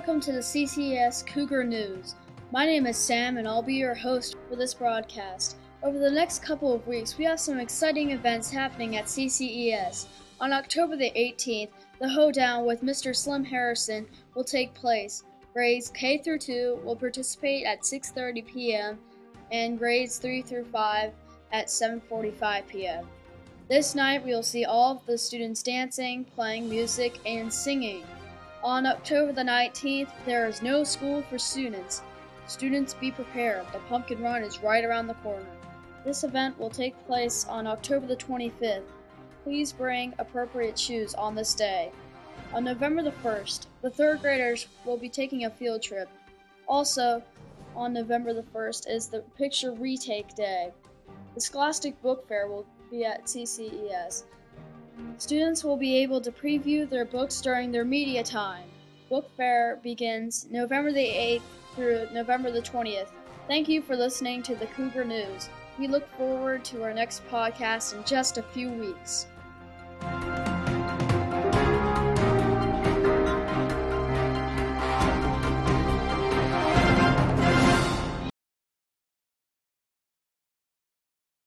welcome to the CCES Cougar News. My name is Sam and I'll be your host for this broadcast. Over the next couple of weeks, we have some exciting events happening at CCES. On October the 18th, the Hoedown with Mr. Slim Harrison will take place. Grades K through 2 will participate at 6:30 p.m. and grades 3 through 5 at 7:45 p.m. This night, we will see all of the students dancing, playing music, and singing. On October the 19th, there is no school for students. Students, be prepared. The Pumpkin Run is right around the corner. This event will take place on October the 25th. Please bring appropriate shoes on this day. On November the 1st, the third graders will be taking a field trip. Also, on November the 1st is the Picture Retake Day. The Scholastic Book Fair will be at CCES. Students will be able to preview their books during their media time. Book Fair begins November the 8th through November the 20th. Thank you for listening to the Cougar News. We look forward to our next podcast in just a few weeks.